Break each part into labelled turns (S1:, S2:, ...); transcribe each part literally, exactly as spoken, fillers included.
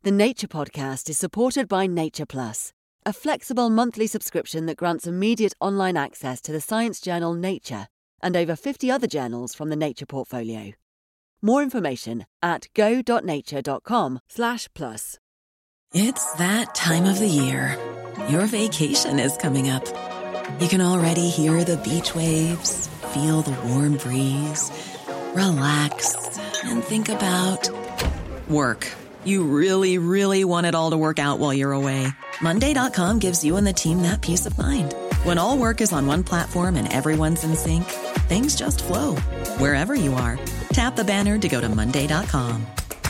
S1: The Nature Podcast is supported by Nature Plus, a flexible monthly subscription that grants immediate online access to the science journal Nature and over fifty other journals from the Nature portfolio. More information at go.nature.com slash plus.
S2: It's that time of the year. Your vacation is coming up. You can already hear the beach waves, feel the warm breeze, relax, and think about work. You really, really want it all to work out while you're away. Monday dot com gives you and the team that peace of mind. When all work is on one platform and everyone's in sync, things just flow. Wherever you are, tap the banner to go to Monday dot com.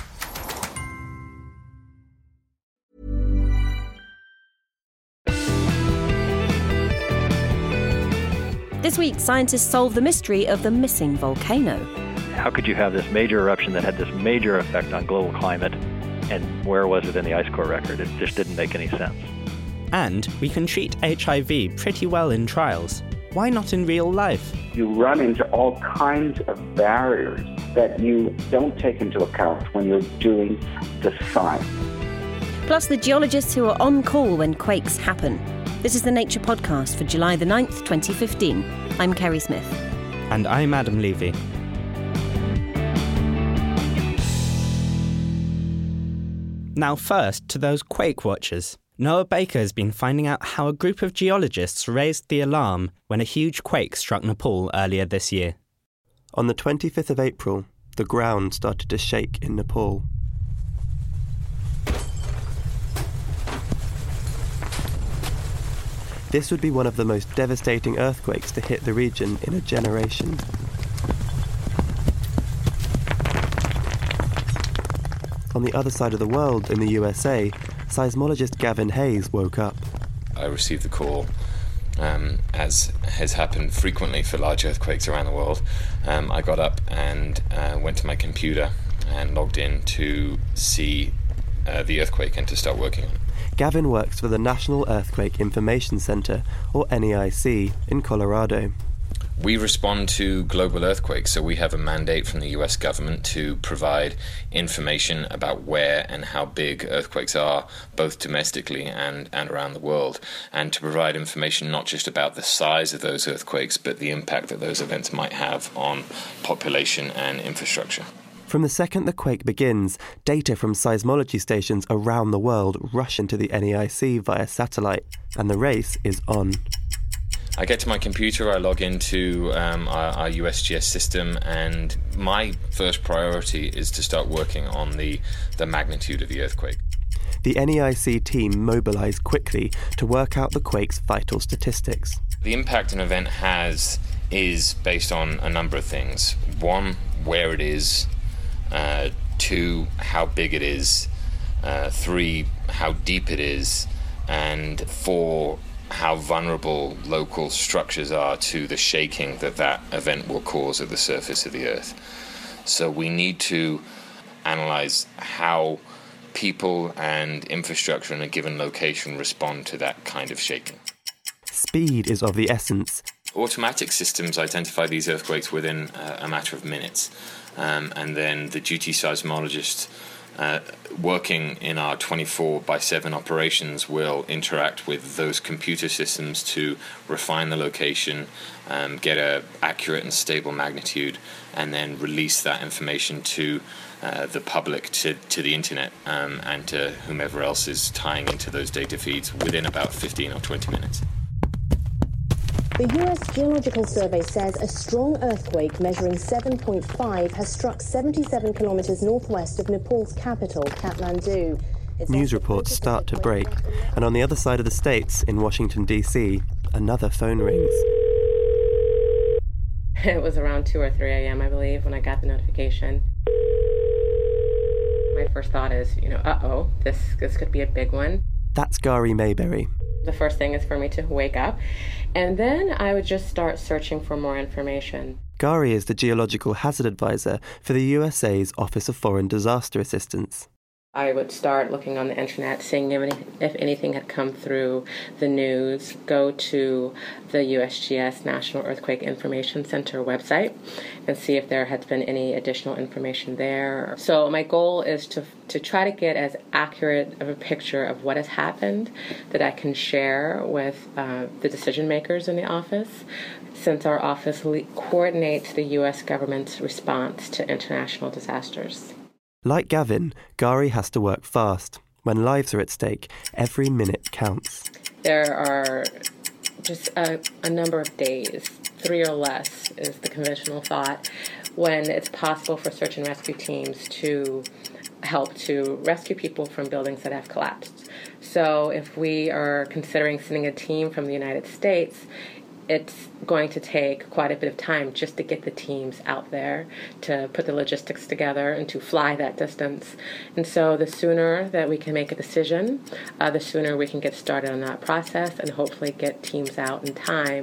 S3: This week, scientists solve the mystery of the missing volcano.
S4: How could you have this major eruption that had this major effect on global climate, and where was it in the ice core record? It just didn't make any sense.
S5: And we can treat H I V pretty well in trials. Why not in real life?
S6: You run into all kinds of barriers that you don't take into account when you're doing the science.
S3: Plus the geologists who are on call when quakes happen. This is the Nature Podcast for July the ninth, twenty fifteen. I'm Kerry Smith.
S5: And I'm Adam Levy. Now first, to those quake watchers. Noah Baker has been finding out how a group of geologists raised the alarm when a huge quake struck Nepal earlier this year.
S7: On the twenty-fifth of April, the ground started to shake in Nepal. This would be one of the most devastating earthquakes to hit the region in a generation. On the other side of the world, in the U S A, seismologist Gavin Hayes woke up.
S8: I received the call, um, as has happened frequently for large earthquakes around the world. Um, I got up and uh, went to my computer and logged in to see uh, the earthquake and to start working on it.
S7: Gavin works for the National Earthquake Information Center, or N E I C, in Colorado.
S8: We respond to global earthquakes, so we have a mandate from the U S government to provide information about where and how big earthquakes are, both domestically and, and around the world, and to provide information not just about the size of those earthquakes, but the impact that those events might have on population and infrastructure.
S7: From the second the quake begins, data from seismology stations around the world rush into the N E I C via satellite, and the race is on.
S8: I get to my computer, I log into um, our, our U S G S system, and my first priority is to start working on the, the magnitude of the earthquake.
S7: The N E I C team mobilise quickly to work out the quake's vital statistics.
S8: The impact an event has is based on a number of things. One, where it is. Uh, two, how big it is. Uh, three, how deep it is. And four, how vulnerable local structures are to the shaking that that event will cause at the surface of the Earth. So we need to analyze how people and infrastructure in a given location respond to that kind of shaking.
S7: Speed is of the essence.
S8: Automatic systems identify these earthquakes within uh, a matter of minutes. Um, and then the duty seismologist uh, working in our twenty-four by seven operations will interact with those computer systems to refine the location, um, get an accurate and stable magnitude, and then release that information to uh, the public, to, to the internet, um, and to whomever else is tying into those data feeds within about fifteen or twenty minutes.
S9: The U S Geological Survey says a strong earthquake measuring seven point five has struck seventy-seven kilometres northwest of Nepal's capital, Kathmandu. It's
S7: News reports start to break, and on the other side of the states, in Washington, D C, another phone rings.
S10: It was around two or three a.m., I believe, when I got the notification. My first thought is, you know, uh-oh, this, this could be a big one.
S7: That's Gari Mayberry.
S10: The first thing is for me to wake up, and then I would just start searching for more information.
S7: Gari is the Geological Hazard Advisor for the U S A's Office of Foreign Disaster Assistance.
S10: I would start looking on the internet, seeing if, any, if anything had come through the news, go to the U S G S National Earthquake Information Center website and see if there had been any additional information there. So my goal is to to try to get as accurate of a picture of what has happened that I can share with uh, the decision makers in the office, since our office le- coordinates the U S government's response to international disasters.
S7: Like Gavin, Gari has to work fast. When lives are at stake, every minute counts.
S10: There are just a, a number of days, three or less is the conventional thought, when it's possible for search and rescue teams to help to rescue people from buildings that have collapsed. So if we are considering sending a team from the United States, it's going to take quite a bit of time just to get the teams out there, to put the logistics together and to fly that distance. And so the sooner that we can make a decision, uh, the sooner we can get started on that process and hopefully get teams out in time.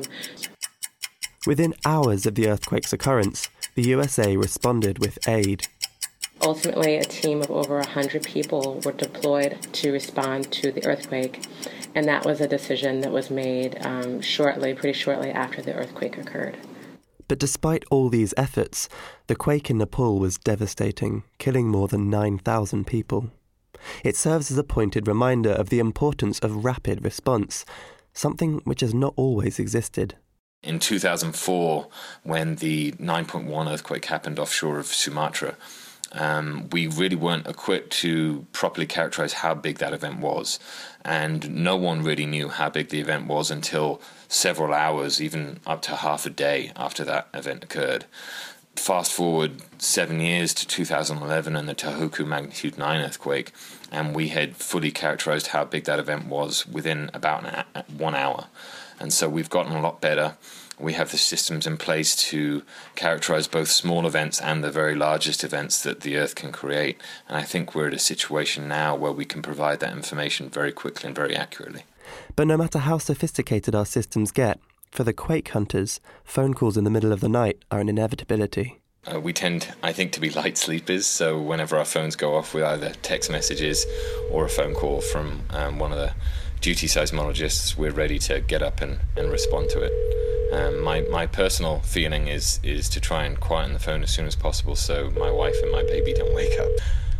S7: Within hours of the earthquake's occurrence, the U S A responded with aid.
S10: Ultimately, a team of over one hundred people were deployed to respond to the earthquake, and that was a decision that was made um, shortly, pretty shortly after the earthquake occurred.
S7: But despite all these efforts, the quake in Nepal was devastating, killing more than nine thousand people. It serves as a pointed reminder of the importance of rapid response, something which has not always existed.
S8: In two thousand four, when the nine point one earthquake happened offshore of Sumatra, Um, we really weren't equipped to properly characterize how big that event was. And no one really knew how big the event was until several hours, even up to half a day after that event occurred. Fast forward seven years to two thousand eleven and the Tohoku magnitude nine earthquake, and we had fully characterized how big that event was within about an, one hour. And so we've gotten a lot better. We have the systems in place to characterize both small events and the very largest events that the Earth can create. And I think we're at a situation now where we can provide that information very quickly and very accurately.
S7: But no matter how sophisticated our systems get, for the quake hunters, phone calls in the middle of the night are an inevitability.
S8: Uh, we tend, I think, to be light sleepers, so whenever our phones go off with either text messages or a phone call from um, one of the duty seismologists, we're ready to get up and, and respond to it. Um, my, my personal feeling is, is to try and quieten the phone as soon as possible so my wife and my baby don't wake up.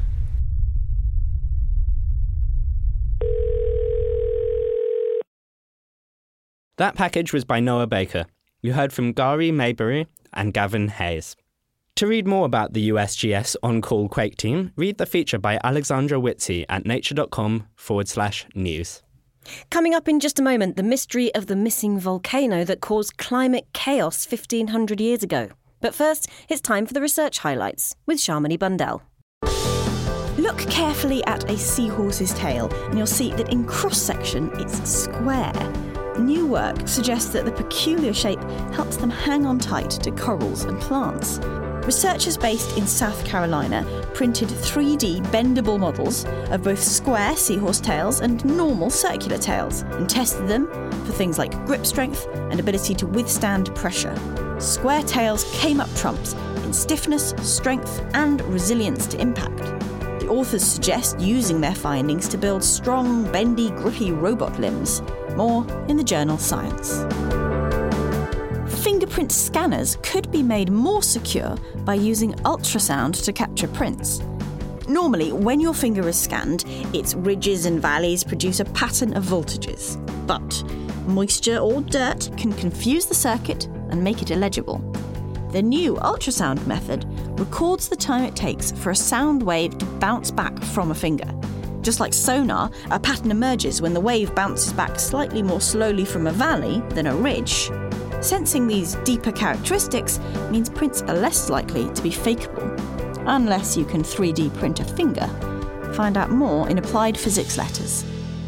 S5: That package was by Noah Baker. You heard from Gari Maybury and Gavin Hayes. To read more about the U S G S On-Call Quake Team, read the feature by Alexandra Whitsey at nature.com forward slash news.
S3: Coming up in just a moment, the mystery of the missing volcano that caused climate chaos fifteen hundred years ago. But first, it's time for the research highlights with Shamini Bundell.
S11: Look carefully at a seahorse's tail and you'll see that in cross-section it's square. New work suggests that the peculiar shape helps them hang on tight to corals and plants. Researchers based in South Carolina printed three D bendable models of both square seahorse tails and normal circular tails and tested them for things like grip strength and ability to withstand pressure. Square tails came up trumps in stiffness, strength and resilience to impact. The authors suggest using their findings to build strong, bendy, grippy robot limbs. More in the journal Science. Fingerprint scanners could be made more secure by using ultrasound to capture prints. Normally, when your finger is scanned, its ridges and valleys produce a pattern of voltages. But moisture or dirt can confuse the circuit and make it illegible. The new ultrasound method records the time it takes for a sound wave to bounce back from a finger. Just like sonar, a pattern emerges when the wave bounces back slightly more slowly from a valley than a ridge. Sensing these deeper characteristics means prints are less likely to be fakeable, unless you can three D print a finger. Find out more in Applied Physics Letters.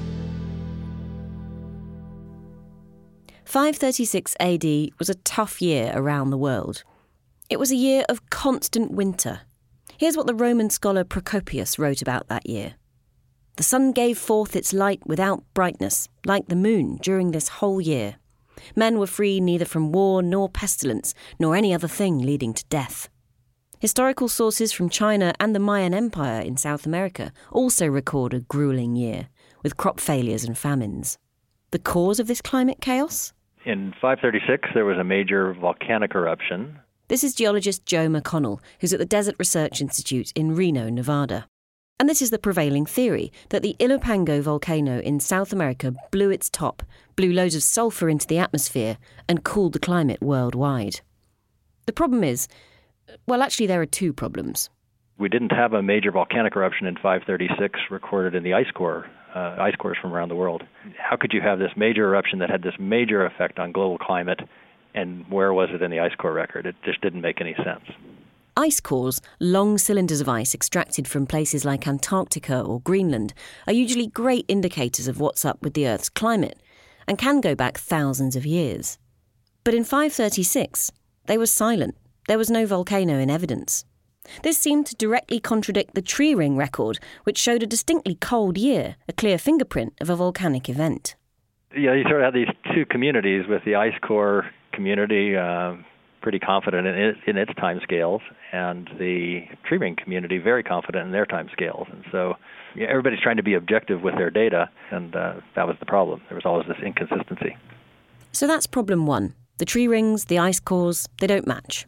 S3: five thirty-six A D was a tough year around the world. It was a year of constant winter. Here's what the Roman scholar Procopius wrote about that year. The sun gave forth its light without brightness, like the moon, during this whole year. Men were free neither from war nor pestilence, nor any other thing leading to death. Historical sources from China and the Mayan Empire in South America also record a grueling year, with crop failures and famines. The cause of this climate chaos?
S4: In five thirty-six, there was a major volcanic eruption.
S3: This is geologist Joe McConnell, who's at the Desert Research Institute in Reno, Nevada. And this is the prevailing theory, that the Ilopango volcano in South America blew its top, blew loads of sulfur into the atmosphere, and cooled the climate worldwide. The problem is, well, actually there are two problems.
S4: We didn't have a major volcanic eruption in five thirty-six recorded in the ice core, uh, ice cores from around the world. How could you have this major eruption that had this major effect on global climate, and where was it in the ice core record? It just didn't make any sense.
S3: Ice cores, long cylinders of ice extracted from places like Antarctica or Greenland, are usually great indicators of what's up with the Earth's climate, and can go back thousands of years. But in five thirty-six, they were silent. There was no volcano in evidence. This seemed to directly contradict the tree ring record, which showed a distinctly cold year, a clear fingerprint of a volcanic event.
S4: Yeah, you sort of have these two communities, with the ice core community uh, pretty confident in, it, in its timescales, and the tree ring community very confident in their timescales. And so yeah, everybody's trying to be objective with their data, and uh, that was the problem. There was always this inconsistency.
S3: So that's problem one. The tree rings, the ice cores, they don't match.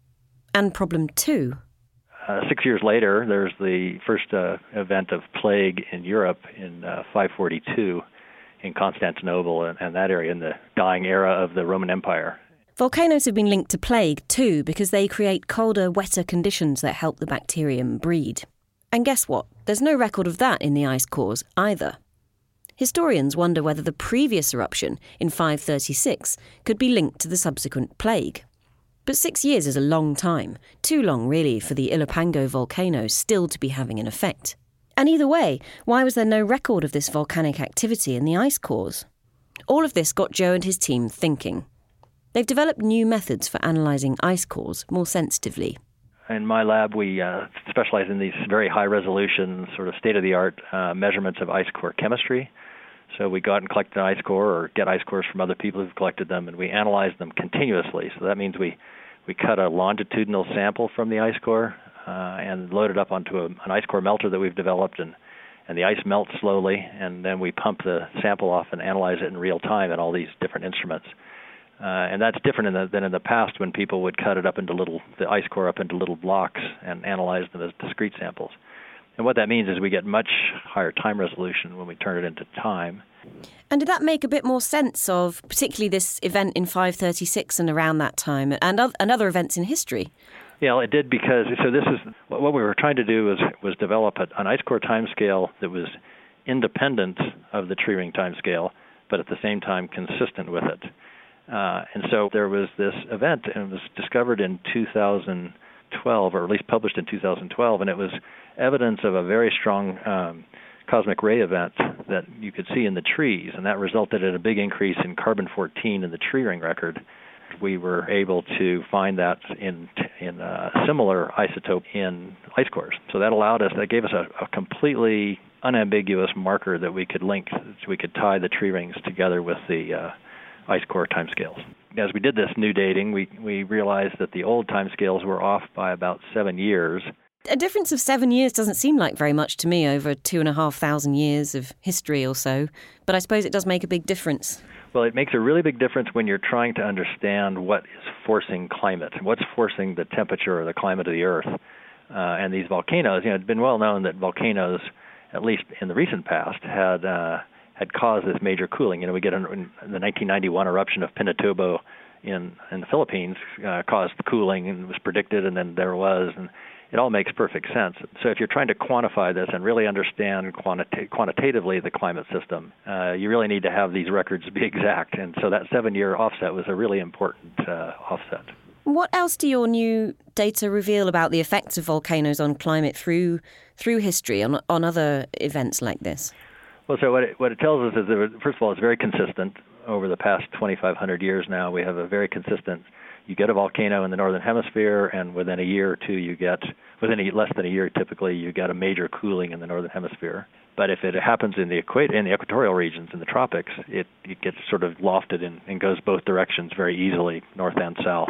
S3: And problem two.
S4: Uh, six years later, there's the first uh, event of plague in Europe in uh, five forty-two in Constantinople and, and that area, in the dying era of the Roman Empire.
S3: Volcanoes have been linked to plague too, because they create colder, wetter conditions that help the bacterium breed. And guess what? There's no record of that in the ice cores either. Historians wonder whether the previous eruption in five thirty-six could be linked to the subsequent plague. But six years is a long time, too long really for the Ilopango volcano still to be having an effect. And either way, why was there no record of this volcanic activity in the ice cores? All of this got Joe and his team thinking. They've developed new methods for analysing ice cores more sensitively.
S4: In my lab, we uh, specialize in these very high-resolution, sort of state-of-the-art uh, measurements of ice core chemistry. So we go out and collect an ice core or get ice cores from other people who've collected them, and we analyze them continuously. So that means we, we cut a longitudinal sample from the ice core uh, and load it up onto a, an ice core melter that we've developed, and, and the ice melts slowly, and then we pump the sample off and analyze it in real time in all these different instruments. Uh, and that's different in the, than in the past, when people would cut it up into little, the ice core up into little blocks and analyze them as discrete samples. And what that means is we get much higher time resolution when we turn it into time.
S3: And did that make a bit more sense of particularly this event in five thirty-six and around that time, and, other, and other events in history?
S4: Yeah, well, it did, because so this is what we were trying to do was was develop an ice core timescale that was independent of the tree ring timescale, but at the same time consistent with it. Uh, and so there was this event, and it was discovered in two thousand twelve, or at least published in two thousand twelve, and it was evidence of a very strong um, cosmic ray event that you could see in the trees, and that resulted in a big increase in carbon fourteen in the tree ring record. We were able to find that in in a similar isotope in ice cores. So that allowed us, that gave us a, a completely unambiguous marker that we could link, so we could tie the tree rings together with the uh, ice core timescales. As we did this new dating, we, we realized that the old timescales were off by about seven years.
S3: A difference of seven years doesn't seem like very much to me over two and a half thousand years of history or so, but I suppose it does make a big difference.
S4: Well, it makes a really big difference when you're trying to understand what is forcing climate, what's forcing the temperature or the climate of the Earth. Uh, and these volcanoes, you know, it's been well known that volcanoes, at least in the recent past, had uh, had caused this major cooling. You know, we get an, the nineteen ninety-one eruption of Pinatubo in in the Philippines uh, caused cooling, and was predicted, and then there was, and it all makes perfect sense. So if you're trying to quantify this and really understand quantita- quantitatively the climate system, uh, you really need to have these records be exact. And so that seven-year offset was a really important uh, offset.
S3: What else do your new data reveal about the effects of volcanoes on climate through through history, on on other events like this?
S4: Well, so what it, what it tells us is that, first of all, it's very consistent. Over the past twenty-five hundred years now, we have a very consistent, you get a volcano in the northern hemisphere, and within a year or two, you get, within a, less than a year typically, you get a major cooling in the northern hemisphere. But if it happens in the equator, in the equatorial regions, in the tropics, it, it gets sort of lofted and, and goes both directions very easily, north and south.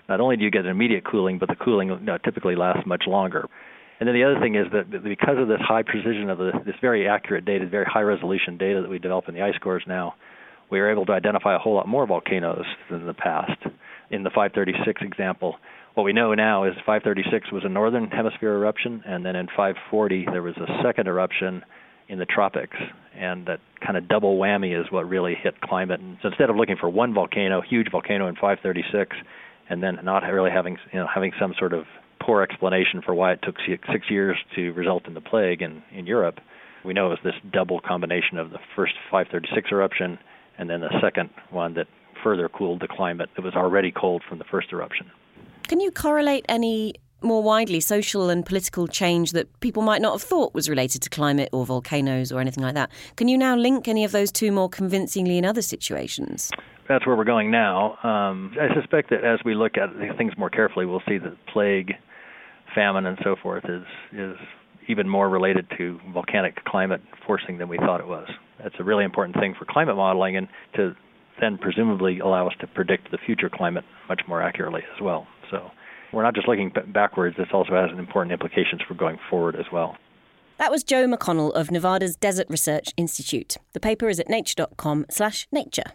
S4: not only do you get an immediate cooling, but the cooling you know, typically lasts much longer. And then the other thing is that because of this high precision of the, this very accurate data, very high resolution data that we develop in the ice cores now, we are able to identify a whole lot more volcanoes than in the past. In the five thirty-six example, what we know now is five thirty-six was a northern hemisphere eruption, and then in five forty there was a second eruption in the tropics, and that kind of double whammy is what really hit climate. And so instead of looking for one volcano, huge volcano in five thirty-six, and then not really having you know having some sort of poor explanation for why it took six years to result in the plague in, in Europe, we know it was this double combination of the first five thirty-six eruption and then the second one that further cooled the climate that was already cold from the first eruption.
S3: Can you correlate any more widely social and political change that people might not have thought was related to climate or volcanoes or anything like that? Can you now link any of those two more convincingly in other situations?
S4: That's where we're going now. Um, I suspect that as we look at things more carefully, we'll see that plague, famine, and so forth is is even more related to volcanic climate forcing than we thought it was. That's a really important thing for climate modeling and to then presumably allow us to predict the future climate much more accurately as well. So we're not just looking backwards, this also has important implications for going forward as well.
S3: That was Joe McConnell of Nevada's Desert Research Institute. The paper is at nature.com slash nature.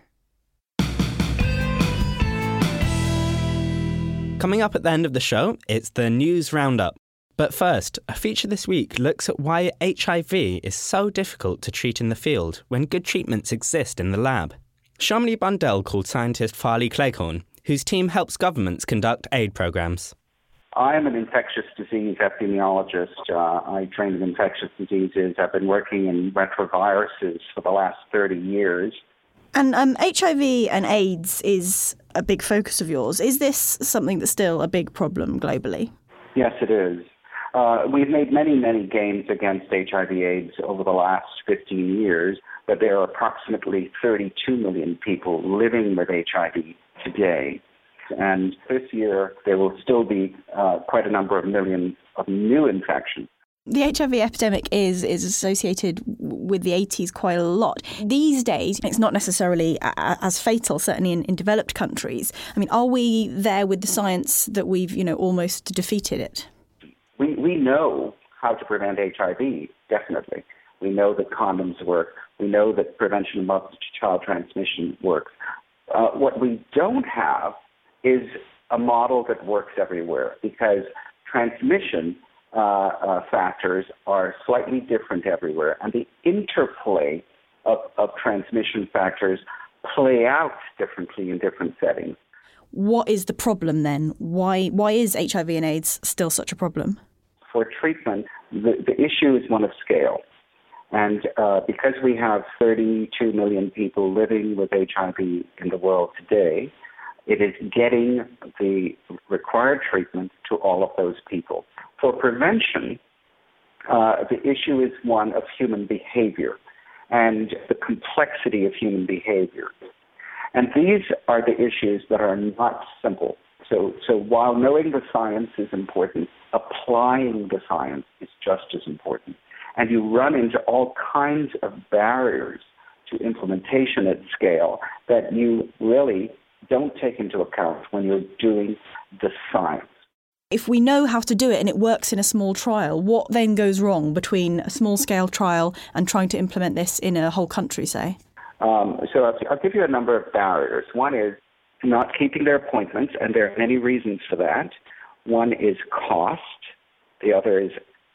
S5: Coming up at the end of the show, it's the News Roundup. But first, a feature this week looks at why H I V is so difficult to treat in the field when good treatments exist in the lab. Shamli Bundell called scientist Farley Cleghorn, whose team helps governments conduct aid programs.
S6: I am an infectious disease epidemiologist. Uh, I trained in infectious diseases. I've been working in retroviruses for the last thirty years.
S11: And um, H I V and AIDS is a big focus of yours. Is this something that's still a big problem globally?
S6: Yes, it is. Uh, we've made many, many gains against H I V AIDS over the last fifteen years, but there are approximately thirty-two million people living with H I V today. And this year, there will still be uh, quite a number of millions of new infections.
S11: The H I V epidemic is is associated with the eighties quite a lot. These days, it's not necessarily a, as fatal, certainly in, in developed countries. I mean, are we there with the science that we've, you know, almost defeated it?
S6: We we know how to prevent H I V, definitely. We know that condoms work. We know that prevention of mother-to-child transmission works. Uh, what we don't have is a model that works everywhere, because transmission uh, uh, factors are slightly different everywhere, and the interplay of, of transmission factors play out differently in different settings.
S11: What is the problem then? Why why is H I V and AIDS still such a problem?
S6: For treatment, the, the issue is one of scale. And uh, because we have thirty-two million people living with H I V in the world today, it is getting the required treatment to all of those people. For prevention, uh, the issue is one of human behavior and the complexity of human behavior. And these are the issues that are not simple. So, so while knowing the science is important, applying the science is just as important. And you run into all kinds of barriers to implementation at scale that you really don't take into account when you're doing the science.
S11: If we know how to do it and it works in a small trial, what then goes wrong between a small-scale trial and trying to implement this in a whole country, say?
S6: Um, so I'll, I'll give you a number of barriers. One is not keeping their appointments, and there are many reasons for that. One is cost. The other is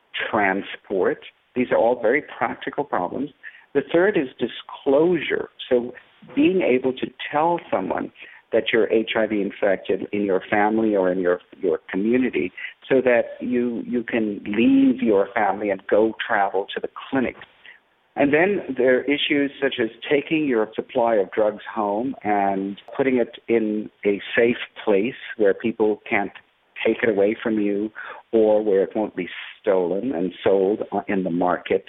S6: transport. These are all very practical problems. The third is disclosure. So being able to tell someone that you're H I V infected in your family or in your your community so that you you can leave your family and go travel to the clinic. And then there are issues such as taking your supply of drugs home and putting it in a safe place where people can't take it away from you or where it won't be stolen and sold in the market,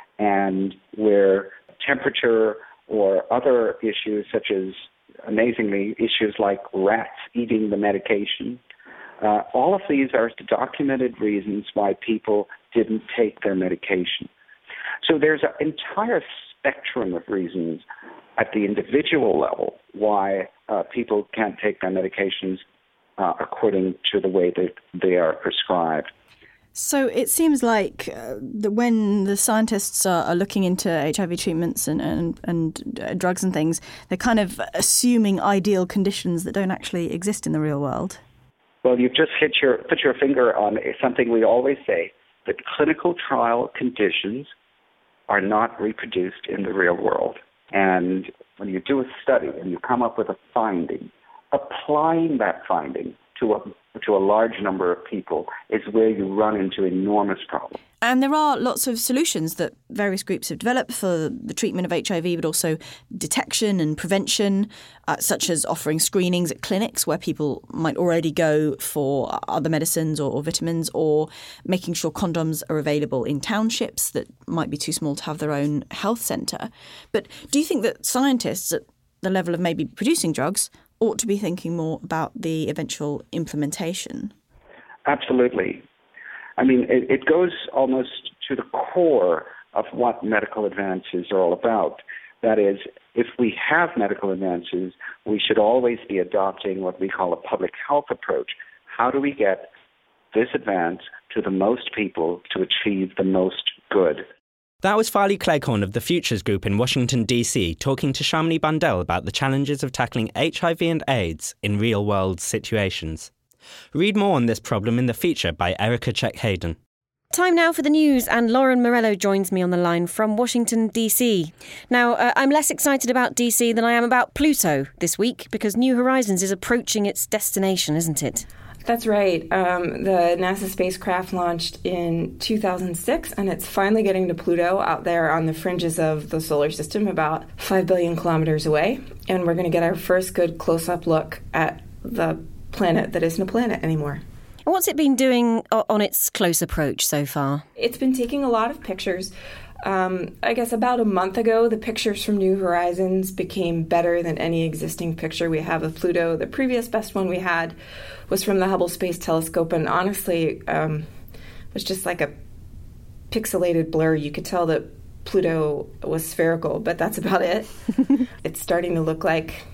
S6: and where temperature or other issues such as, amazingly, issues like rats eating the medication. Uh, all of these are documented reasons why people didn't take their medication. So there's an entire spectrum of reasons at the individual level why uh, people can't take their medications uh, according to the way that they are prescribed.
S11: So it seems like uh, that when the scientists are, are looking into H I V treatments and, and, and uh, drugs and things, they're kind of assuming ideal conditions that don't actually exist in the real world.
S6: Well, you've just hit your put your finger on something we always say, that clinical trial conditions are not reproduced in the real world. And when you do a study and you come up with a finding, applying that finding to a to a large number of people is where you run into enormous problems.
S11: And there are lots of solutions that various groups have developed for the treatment of H I V, but also detection and prevention, uh, such as offering screenings at clinics where people might already go for other medicines or, or vitamins, or making sure condoms are available in townships that might be too small to have their own health centre. But do you think that scientists at the level of maybe producing drugs ought to be thinking more about the eventual implementation?
S6: Absolutely. I mean, it, it goes almost to the core of what medical advances are all about. That is, if we have medical advances, we should always be adopting what we call a public health approach. How do we get this advance to the most people to achieve the most good?
S5: That was Farley Cleghorn of the Futures Group in Washington, D C, talking to Shamini Bundell about the challenges of tackling H I V and AIDS in real-world situations. Read more on this problem in the feature by Erica Check-Hayden.
S3: Time now for the news, and Lauren Morello joins me on the line from Washington, D C. Now, uh, I'm less excited about D C than I am about Pluto this week, because New Horizons is approaching its destination, isn't it?
S12: That's right. Um, the NASA spacecraft launched in two thousand six, and it's finally getting to Pluto out there on the fringes of the solar system, about five billion kilometers away. And we're going to get our first good close-up look at the planet that isn't a planet anymore.
S3: And what's it been doing on its close approach so far?
S12: It's been taking a lot of pictures. Um, I guess about a month ago, the pictures from New Horizons became better than any existing picture we have of Pluto. The previous best one we had was from the Hubble Space Telescope, and honestly, um, it was just like a pixelated blur. You could tell that Pluto was spherical, but that's about it. It's starting to look like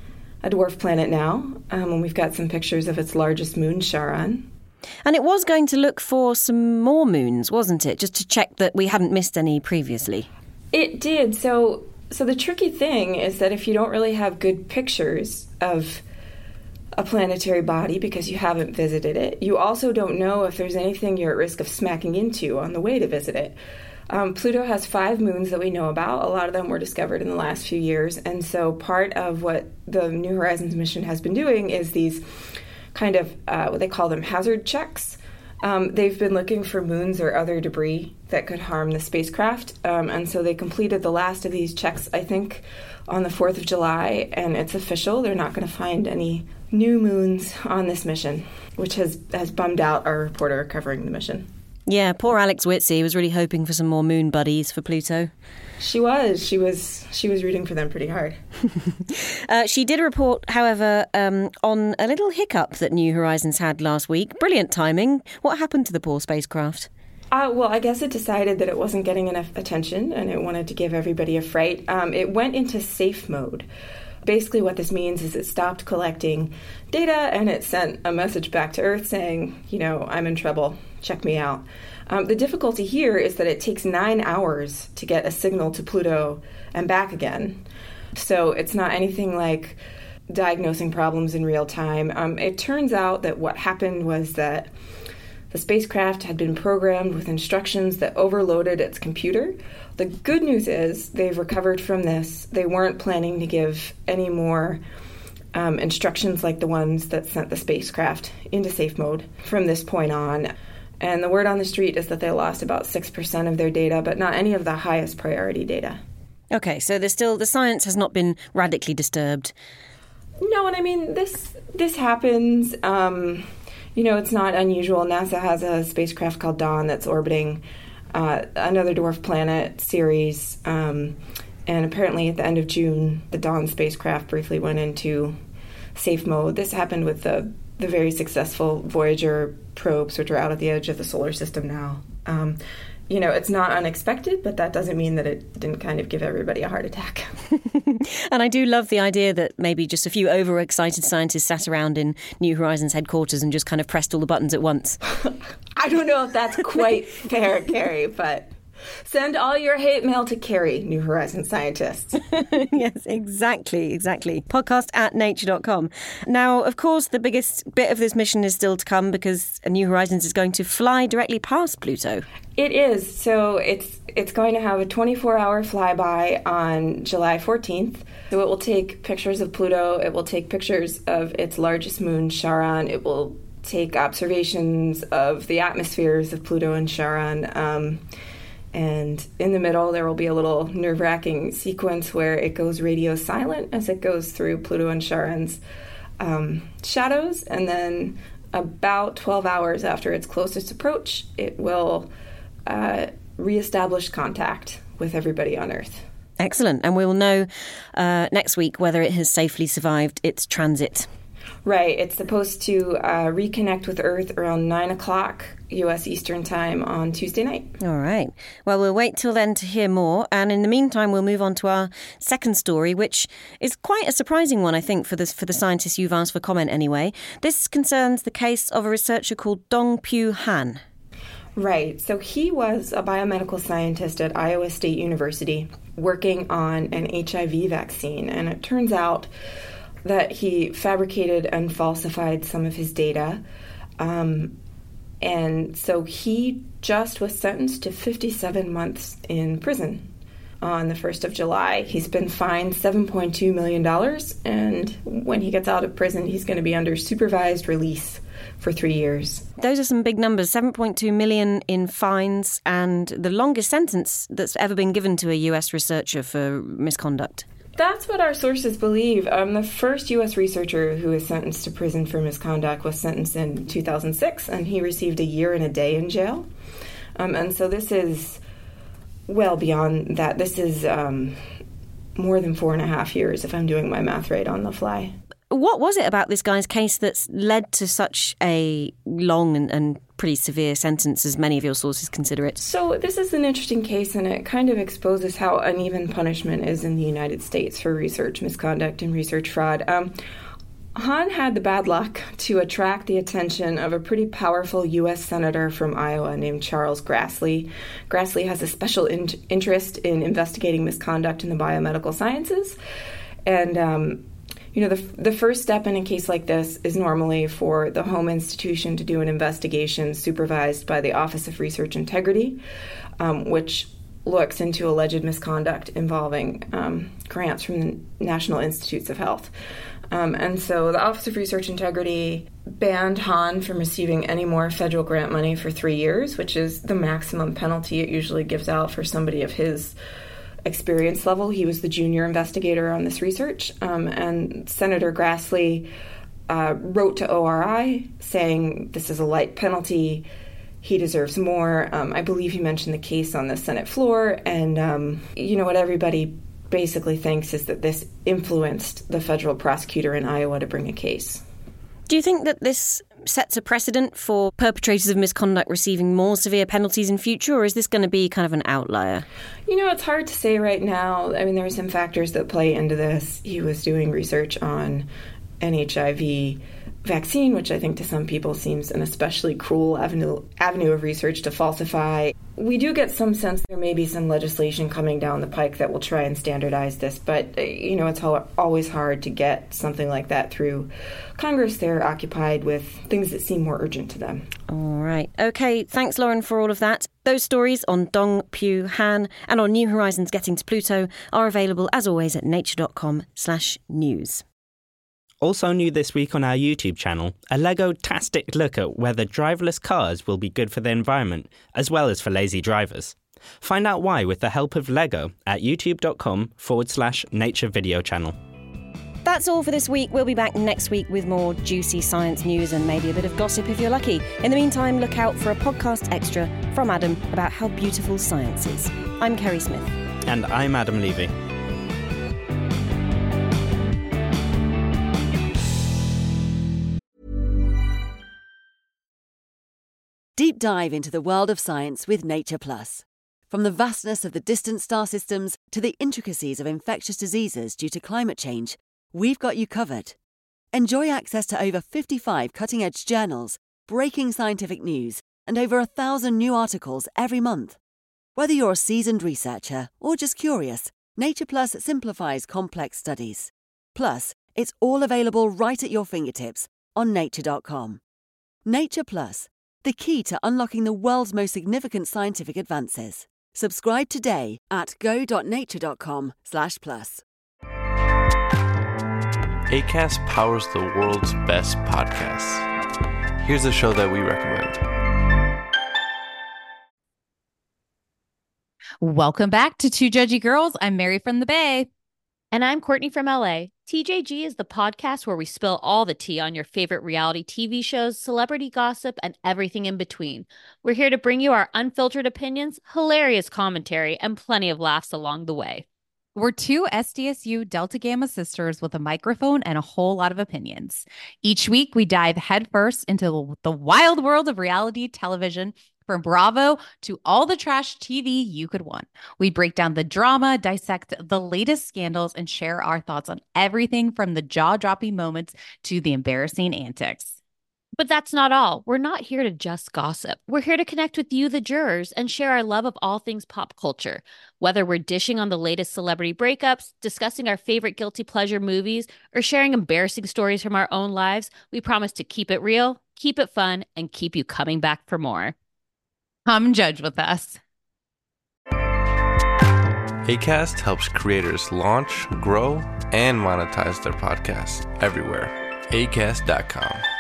S12: a dwarf planet now, um, and we've got some pictures of its largest moon, Charon.
S3: And it was going to look for some more moons, wasn't it? Just to check that we hadn't missed any previously.
S12: It did. So so the tricky thing is that if you don't really have good pictures of a planetary body because you haven't visited it, you also don't know if there's anything you're at risk of smacking into on the way to visit it. Um, Pluto has five moons that we know about. A lot of them were discovered in the last few years. And so part of what the New Horizons mission has been doing is these kind of uh, what they call them hazard checks. Um, they've been looking for moons or other debris that could harm the spacecraft. Um, and so they completed the last of these checks, I think, on the fourth of July. And it's official. They're not going to find any new moons on this mission, which has, has bummed out our reporter covering the mission.
S3: Yeah, poor Alex Whitsey was really hoping for some more moon buddies for Pluto.
S12: She was. She was She was rooting for them pretty hard.
S3: uh, she did report, however, um, on a little hiccup that New Horizons had last week. Brilliant timing. What happened to the poor spacecraft?
S12: Uh, well, I guess it decided that it wasn't getting enough attention and it wanted to give everybody a fright. Um, it went into safe mode. Basically what this means is it stopped collecting data and it sent a message back to Earth saying, you know, I'm in trouble. Check me out. Um, the difficulty here is that it takes nine hours to get a signal to Pluto and back again. So it's not anything like diagnosing problems in real time. Um, it turns out that what happened was that the spacecraft had been programmed with instructions that overloaded its computer. The good news is they've recovered from this. They weren't planning to give any more um, instructions like the ones that sent the spacecraft into safe mode from this point on. And the word on the street is that they lost about six percent of their data, but not any of the highest priority data.
S3: Okay, so there's still the science has not been radically disturbed.
S12: No, and I mean, this this happens. Um, you know, it's not unusual. NASA has a spacecraft called Dawn that's orbiting uh, another dwarf planet, Ceres. Um, and apparently at the end of June, the Dawn spacecraft briefly went into safe mode. This happened with the, the very successful Voyager probes, which are out at the edge of the solar system now. Um, you know, it's not unexpected, but that doesn't mean that it didn't kind of give everybody a heart attack.
S3: And I do love the idea that maybe just a few overexcited scientists sat around in New Horizons headquarters and just kind of pressed all the buttons at once.
S12: I don't know if that's quite fair, Carrie, but send all your hate mail to Carrie, New Horizons scientists.
S3: Yes, exactly, exactly. Podcast at nature dot com. Now, of course, the biggest bit of this mission is still to come because New Horizons is going to fly directly past Pluto.
S12: It is. So it's it's going to have a twenty-four hour flyby on July fourteenth. So it will take pictures of Pluto. It will take pictures of its largest moon, Charon. It will take observations of the atmospheres of Pluto and Charon. Um, and in the middle, there will be a little nerve-wracking sequence where it goes radio silent as it goes through Pluto and Charon's um, shadows. And then about twelve hours after its closest approach, it will uh, reestablish contact with everybody on Earth.
S3: Excellent. And we will know uh, next week whether it has safely survived its transit.
S12: Right. It's supposed to uh, reconnect with Earth around nine o'clock U S Eastern Time on Tuesday night.
S3: All right. Well, we'll wait till then to hear more. And in the meantime, we'll move on to our second story, which is quite a surprising one, I think, for, this, for the scientists you've asked for comment anyway. This concerns the case of a researcher called Dong-Pyu Han.
S12: Right. So he was a biomedical scientist at Iowa State University working on an H I V vaccine. And it turns out that he fabricated and falsified some of his data. Um, and so he just was sentenced to fifty-seven months in prison on the first of July. He's been fined seven point two million dollars, and when he gets out of prison, he's going to be under supervised release for three years.
S3: Those are some big numbers, seven point two million in fines, and the longest sentence that's ever been given to a U S researcher for misconduct.
S12: That's what our sources believe. Um, the first U S researcher who was sentenced to prison for misconduct was sentenced in two thousand six, and he received a year and a day in jail. Um, and so this is well beyond that. This is um, more than four and a half years, if I'm doing my math right on the fly.
S3: What was it about this guy's case that's led to such a long and, and pretty severe sentence, as many of your sources consider it?
S12: So this is an interesting case, and it kind of exposes how uneven punishment is in the United States for research misconduct and research fraud. Um, Han had the bad luck to attract the attention of a pretty powerful U S senator from Iowa named Charles Grassley. Grassley has a special in- interest in investigating misconduct in the biomedical sciences, and um, You know, the the first step in a case like this is normally for the home institution to do an investigation supervised by the Office of Research Integrity, um, which looks into alleged misconduct involving um, grants from the National Institutes of Health. Um, and so the Office of Research Integrity banned Han from receiving any more federal grant money for three years, which is the maximum penalty it usually gives out for somebody of his experience level. He was the junior investigator on this research, um, and Senator Grassley uh, wrote to O R I saying this is a light penalty, he deserves more. Um, I believe he mentioned the case on the Senate floor, and um, you know what everybody basically thinks is that this influenced the federal prosecutor in Iowa to bring a case.
S3: Do you think that this sets a precedent for perpetrators of misconduct receiving more severe penalties in future, or is this going to be kind of an outlier?
S12: You know, it's hard to say right now. I mean, there are some factors that play into this. He was doing research on an H I V vaccine, which I think to some people seems an especially cruel avenue, avenue of research to falsify. We do get some sense there may be some legislation coming down the pike that will try and standardize this, but, you know, it's always hard to get something like that through Congress. They're occupied with things that seem more urgent to them.
S3: All right. Okay, thanks, Lauren, for all of that. Those stories on Dong-Pyu Han and on New Horizons Getting to Pluto are available, as always, at nature.com slash news.
S5: Also new this week on our YouTube channel, a Lego-tastic look at whether driverless cars will be good for the environment, as well as for lazy drivers. Find out why with the help of Lego at youtube.com forward slash nature video channel.
S3: That's all for this week. We'll be back next week with more juicy science news and maybe a bit of gossip if you're lucky. In the meantime, look out for a podcast extra from Adam about how beautiful science is. I'm Kerry Smith.
S5: And I'm Adam Levy.
S1: Deep dive into the world of science with Nature Plus. From the vastness of the distant star systems to the intricacies of infectious diseases due to climate change, we've got you covered. Enjoy access to over fifty-five cutting-edge journals, breaking scientific news, and over a thousand new articles every month. Whether you're a seasoned researcher or just curious, Nature Plus simplifies complex studies. Plus, it's all available right at your fingertips on nature dot com. Nature Plus, the key to unlocking the world's most significant scientific advances. Subscribe today at go dot nature dot com slash plus.
S13: Acast powers the world's best podcasts. Here's a show that we recommend.
S14: Welcome back to Two Judgy Girls. I'm Mary from the Bay.
S15: And I'm Courtney from L A. T J G is the podcast where we spill all the tea on your favorite reality T V shows, celebrity gossip, and everything in between. We're here to bring you our unfiltered opinions, hilarious commentary, and plenty of laughs along the way.
S14: We're two S D S U Delta Gamma sisters with a microphone and a whole lot of opinions. Each week, we dive headfirst into the wild world of reality television, from Bravo to all the trash T V you could want. We break down the drama, dissect the latest scandals, and share our thoughts on everything from the jaw-dropping moments to the embarrassing antics.
S15: But that's not all. We're not here to just gossip. We're here to connect with you, the jurors, and share our love of all things pop culture. Whether we're dishing on the latest celebrity breakups, discussing our favorite guilty pleasure movies, or sharing embarrassing stories from our own lives, we promise to keep it real, keep it fun, and keep you coming back for more.
S14: Come judge with us.
S13: Acast helps creators launch, grow, and monetize their podcasts everywhere. acast dot com.